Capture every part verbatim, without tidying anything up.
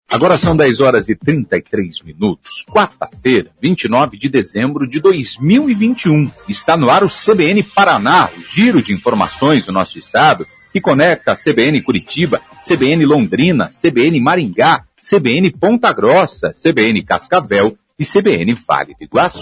Agora são dez horas e trinta e três minutos, quarta-feira, vinte e nove de dezembro de dois mil e vinte e um. Está no ar o C B N Paraná, o giro de informações do nosso estado, que conecta a C B N Curitiba, C B N Londrina, C B N Maringá, C B N Ponta Grossa, C B N Cascavel e C B N Vale do Iguaçu.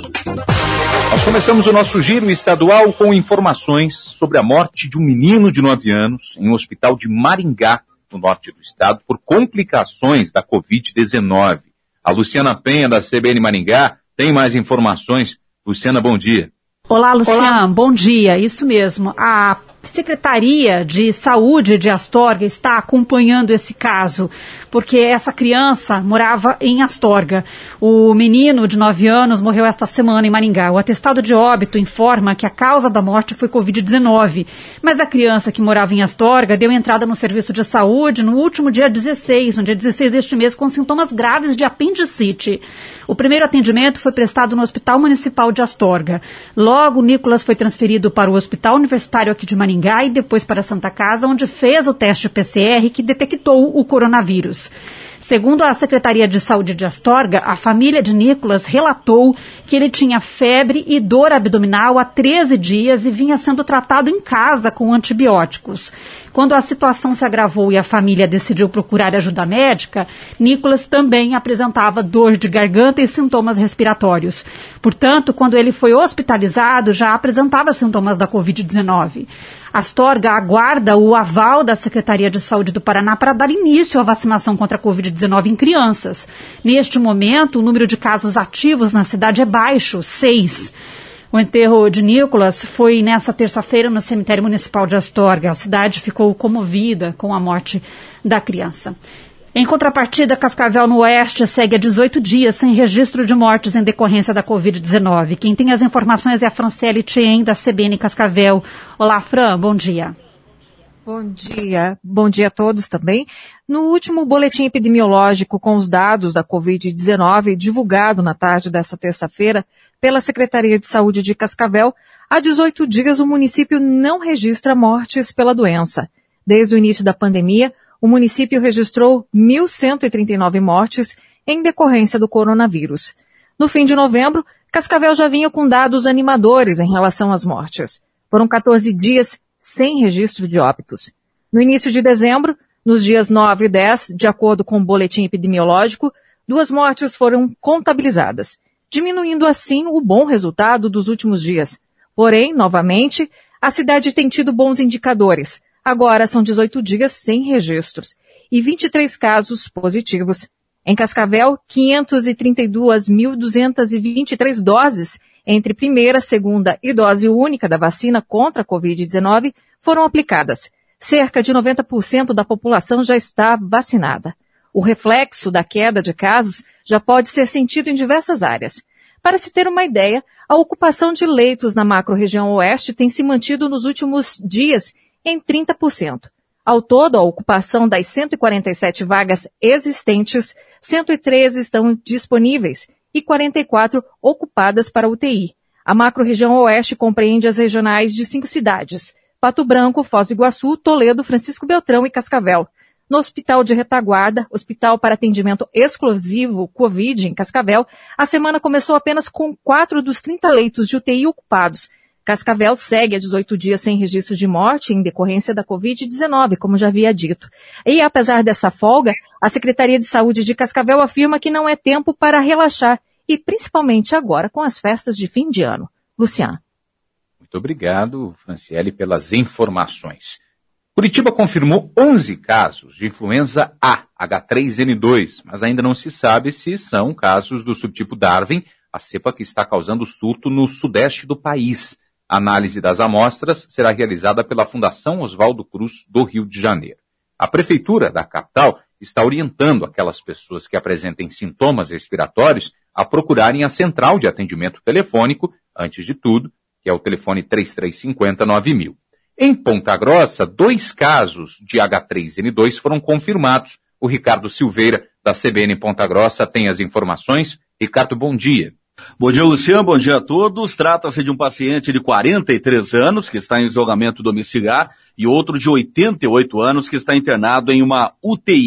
Nós começamos o nosso giro estadual com informações sobre a morte de um menino de nove anos em um hospital de Maringá, no norte do estado, por complicações da covid dezenove. A Luciana Penha, da C B N Maringá, tem mais informações. Luciana, bom dia. Olá, Luciana, Olá. Bom dia. Isso mesmo. A Secretaria de Saúde de Astorga está acompanhando esse caso, porque essa criança morava em Astorga. O menino de nove anos morreu esta semana em Maringá. O atestado de óbito informa que a causa da morte foi covid dezenove, mas a criança que morava em Astorga deu entrada no serviço de saúde no último dia dezesseis, no dia dezesseis deste mês, com sintomas graves de apendicite. O primeiro atendimento foi prestado no Hospital Municipal de Astorga. Logo, Nicolas foi transferido para o Hospital Universitário aqui de Maringá e depois para a Santa Casa, onde fez o teste P C R que detectou o coronavírus. Segundo a Secretaria de Saúde de Astorga, a família de Nicolas relatou que ele tinha febre e dor abdominal há treze dias e vinha sendo tratado em casa com antibióticos. Quando a situação se agravou e a família decidiu procurar ajuda médica, Nicolas também apresentava dor de garganta e sintomas respiratórios. Portanto, quando ele foi hospitalizado, já apresentava sintomas da covid dezenove. Astorga aguarda o aval da Secretaria de Saúde do Paraná para dar início à vacinação contra a covid dezenove em crianças. Neste momento, o número de casos ativos na cidade é baixo, seis. O enterro de Nicolas foi nessa terça-feira no cemitério municipal de Astorga. A cidade ficou comovida com a morte da criança. Em contrapartida, Cascavel no Oeste segue há dezoito dias sem registro de mortes em decorrência da covid dezenove. Quem tem as informações é a Franciele Tien, da C B N Cascavel. Olá, Fran, bom dia. Bom dia, bom dia a todos também. No último boletim epidemiológico com os dados da covid dezenove, divulgado na tarde desta terça-feira pela Secretaria de Saúde de Cascavel, há dezoito dias o município não registra mortes pela doença. Desde o início da pandemia, o município registrou mil cento e trinta e nove mortes em decorrência do coronavírus. No fim de novembro, Cascavel já vinha com dados animadores em relação às mortes. Foram quatorze dias sem registro de óbitos. No início de dezembro, nos dias nove e dez, de acordo com o boletim epidemiológico, duas mortes foram contabilizadas, diminuindo assim o bom resultado dos últimos dias. Porém, novamente, a cidade tem tido bons indicadores. Agora são dezoito dias sem registros e vinte e três casos positivos. Em Cascavel, quinhentas e trinta e duas mil duzentas e vinte e três doses entre primeira, segunda e dose única da vacina contra a covid dezenove foram aplicadas. Cerca de noventa por cento da população já está vacinada. O reflexo da queda de casos já pode ser sentido em diversas áreas. Para se ter uma ideia, a ocupação de leitos na macro-região oeste tem se mantido nos últimos dias em trinta por cento. Ao todo, a ocupação das cento e quarenta e sete vagas existentes, cento e treze estão disponíveis e quarenta e quatro ocupadas para U T I. A macro-região oeste compreende as regionais de cinco cidades: Pato Branco, Foz do Iguaçu, Toledo, Francisco Beltrão e Cascavel. No Hospital de Retaguarda, Hospital para Atendimento Exclusivo Covid em Cascavel, a semana começou apenas com quatro dos trinta leitos de U T I ocupados. Cascavel segue há dezoito dias sem registro de morte em decorrência da covid dezenove, como já havia dito. E apesar dessa folga, a Secretaria de Saúde de Cascavel afirma que não é tempo para relaxar, e principalmente agora com as festas de fim de ano. Luciana. Muito obrigado, Franciele, pelas informações. Curitiba confirmou onze casos de influenza A, H três N dois, mas ainda não se sabe se são casos do subtipo Darwin, a cepa que está causando surto no sudeste do país. A análise das amostras será realizada pela Fundação Oswaldo Cruz do Rio de Janeiro. A Prefeitura da capital está orientando aquelas pessoas que apresentem sintomas respiratórios a procurarem a central de atendimento telefônico, antes de tudo, que é o telefone três três cinco zero nove mil. Em Ponta Grossa, dois casos de H três N dois foram confirmados. O Ricardo Silveira, da C B N Ponta Grossa, tem as informações. Ricardo, bom dia. Bom dia, Luciano. Bom dia a todos. Trata-se de um paciente de quarenta e três anos que está em isolamento domiciliar e outro de oitenta e oito anos que está internado em uma U T I.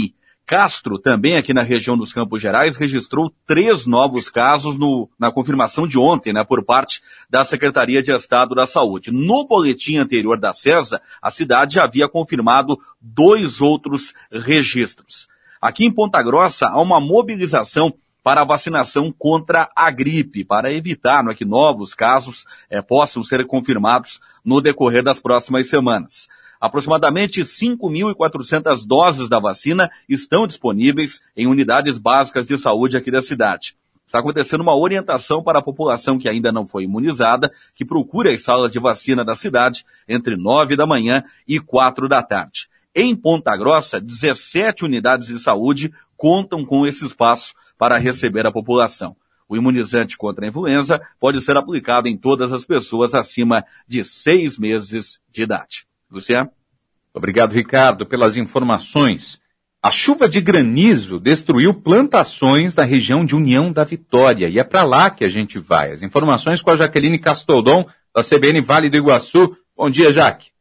Castro, também aqui na região dos Campos Gerais, registrou três novos casos no, na confirmação de ontem, né, por parte da Secretaria de Estado da Saúde. No boletim anterior da CESA, a cidade já havia confirmado dois outros registros. Aqui em Ponta Grossa, há uma mobilização para a vacinação contra a gripe, para evitar, não é, que novos casos é, possam ser confirmados no decorrer das próximas semanas. Aproximadamente cinco mil e quatrocentas doses da vacina estão disponíveis em unidades básicas de saúde aqui da cidade. Está acontecendo uma orientação para a população que ainda não foi imunizada, que procure as salas de vacina da cidade entre nove da manhã e quatro da tarde. Em Ponta Grossa, dezessete unidades de saúde contam com esse espaço para receber a população. O imunizante contra a influenza pode ser aplicado em todas as pessoas acima de seis meses de idade. Luciano? Obrigado, Ricardo, pelas informações. A chuva de granizo destruiu plantações da região de União da Vitória, e é para lá que a gente vai. As informações com a Jaqueline Castoldon, da C B N Vale do Iguaçu. Bom dia, Jaque.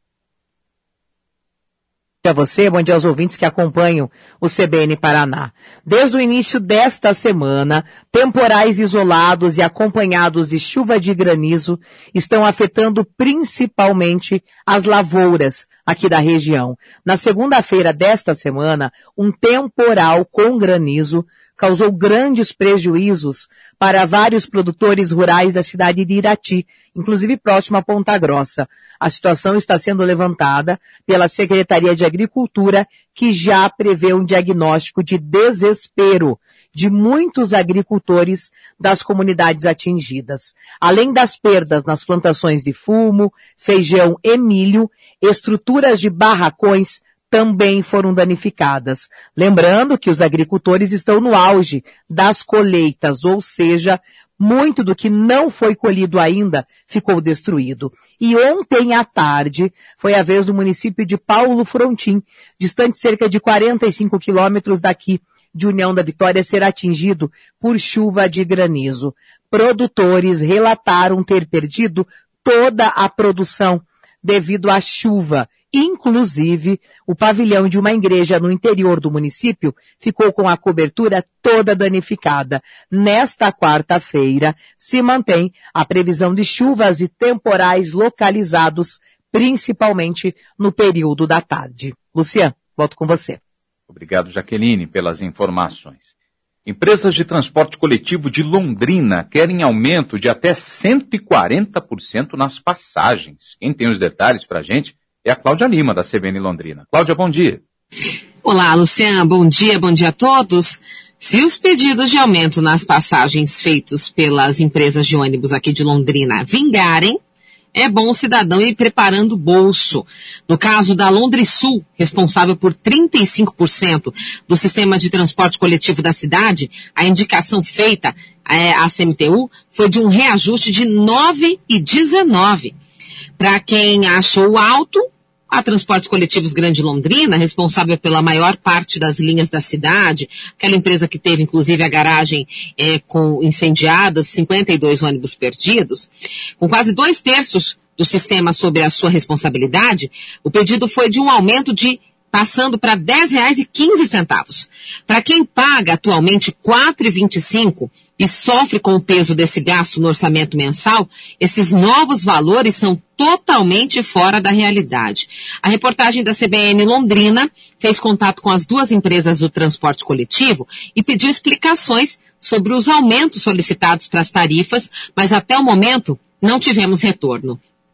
Bom dia a você, bom dia aos ouvintes que acompanham o C B N Paraná. Desde o início desta semana, temporais isolados e acompanhados de chuva de granizo estão afetando principalmente as lavouras aqui da região. Na segunda-feira desta semana, um temporal com granizo causou grandes prejuízos para vários produtores rurais da cidade de Irati, inclusive próximo a Ponta Grossa. A situação está sendo levantada pela Secretaria de Agricultura, que já prevê um diagnóstico de desespero de muitos agricultores das comunidades atingidas. Além das perdas nas plantações de fumo, feijão e milho, estruturas de barracões também foram danificadas. Lembrando que os agricultores estão no auge das colheitas, ou seja, muito do que não foi colhido ainda ficou destruído. E ontem à tarde foi a vez do município de Paulo Frontin, distante cerca de quarenta e cinco quilômetros daqui de União da Vitória, ser atingido por chuva de granizo. Produtores relataram ter perdido toda a produção devido à chuva. Inclusive, o pavilhão de uma igreja no interior do município ficou com a cobertura toda danificada. Nesta quarta-feira, se mantém a previsão de chuvas e temporais localizados, principalmente no período da tarde. Luciano, volto com você. Obrigado, Jaqueline, pelas informações. Empresas de transporte coletivo de Londrina querem aumento de até cento e quarenta por cento nas passagens. Quem tem os detalhes para a gente é a Cláudia Lima, da C B N Londrina. Cláudia, bom dia. Olá, Luciano, bom dia, bom dia a todos. Se os pedidos de aumento nas passagens feitos pelas empresas de ônibus aqui de Londrina vingarem, é bom o cidadão ir preparando o bolso. No caso da Londrisul, responsável por trinta e cinco por cento do sistema de transporte coletivo da cidade, a indicação feita à C M T U foi de um reajuste de nove vírgula dezenove. Para quem achou alto, a Transportes Coletivos Grande Londrina, responsável pela maior parte das linhas da cidade, aquela empresa que teve inclusive a garagem é, com incendiada, cinquenta e dois ônibus perdidos, com quase dois terços do sistema sob a sua responsabilidade, o pedido foi de um aumento de passando para dez reais e quinze centavos. Para quem paga atualmente quatro reais e vinte e cinco centavos e sofre com o peso desse gasto no orçamento mensal, esses novos valores são totalmente fora da realidade. A reportagem da C B N Londrina fez contato com as duas empresas do transporte coletivo e pediu explicações sobre os aumentos solicitados para as tarifas, mas até o momento não tivemos retorno.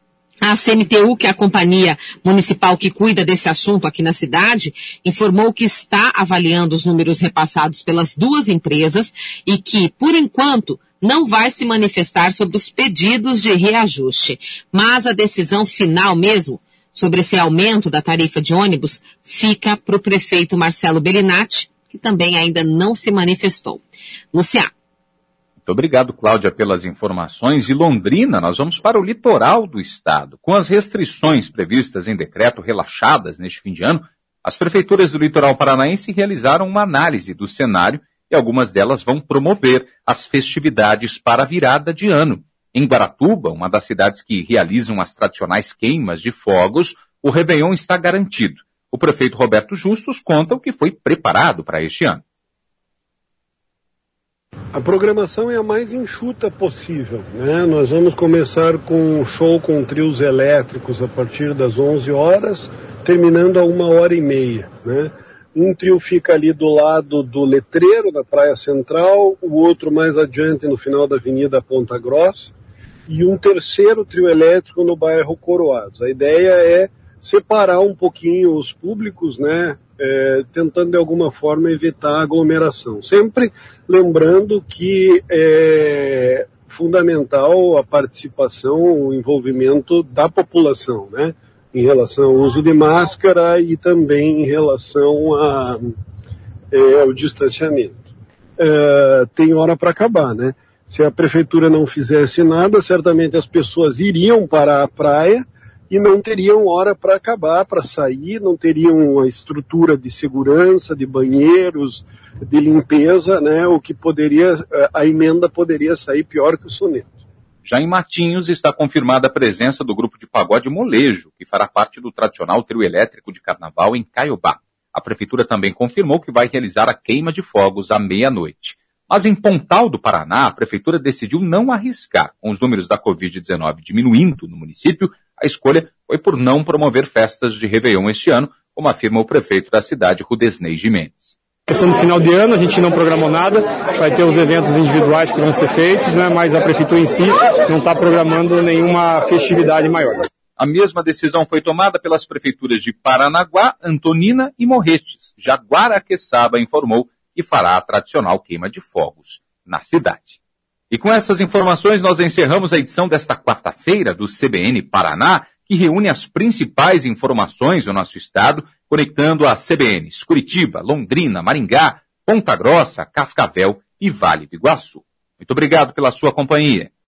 A C M T U, que é a companhia municipal que cuida desse assunto aqui na cidade, informou que está avaliando os números repassados pelas duas empresas e que, por enquanto, não vai se manifestar sobre os pedidos de reajuste. Mas a decisão final mesmo sobre esse aumento da tarifa de ônibus fica para o prefeito Marcelo Bellinati, que também ainda não se manifestou. Luciano. Muito obrigado, Cláudia, pelas informações. De Londrina, nós vamos para o litoral do estado. Com as restrições previstas em decreto relaxadas neste fim de ano, as prefeituras do litoral paranaense realizaram uma análise do cenário e algumas delas vão promover as festividades para a virada de ano. Em Guaratuba, uma das cidades que realizam as tradicionais queimas de fogos, o Réveillon está garantido. O prefeito Roberto Justus conta o que foi preparado para este ano. A programação é a mais enxuta possível, né? Nós vamos começar com um show com trios elétricos a partir das onze horas, terminando a uma hora e meia, né? Um trio fica ali do lado do letreiro da Praia Central, o outro mais adiante no final da Avenida Ponta Grossa, e um terceiro trio elétrico no bairro Coroados. A ideia é separar um pouquinho os públicos, né? É, tentando de alguma forma evitar a aglomeração. Sempre lembrando que é fundamental a participação, o envolvimento da população, né? Em relação ao uso de máscara e também em relação a, é, ao distanciamento. É, tem hora para acabar, né? Se a prefeitura não fizesse nada, certamente as pessoas iriam para a praia e não teriam hora para acabar, para sair, não teriam a estrutura de segurança, de banheiros, de limpeza, né? O que poderia, a emenda poderia sair pior que o soneto. Já em Matinhos está confirmada a presença do grupo de pagode Molejo, que fará parte do tradicional trio elétrico de carnaval em Caiobá. A prefeitura também confirmou que vai realizar a queima de fogos à meia-noite. Mas em Pontal do Paraná, a prefeitura decidiu não arriscar. Com os números da covid dezenove diminuindo no município, a escolha foi por não promover festas de Réveillon este ano, como afirma o prefeito da cidade, Rudesney Gimenez. Questão do final de ano, a gente não programou nada, vai ter os eventos individuais que vão ser feitos, né, mas a prefeitura em si não está programando nenhuma festividade maior. A mesma decisão foi tomada pelas prefeituras de Paranaguá, Antonina e Morretes. Já Guaraqueçaba informou que fará a tradicional queima de fogos na cidade. E com essas informações nós encerramos a edição desta quarta-feira do C B N Paraná, que reúne as principais informações do nosso estado, conectando as C B Ns Curitiba, Londrina, Maringá, Ponta Grossa, Cascavel e Vale do Iguaçu. Muito obrigado pela sua companhia.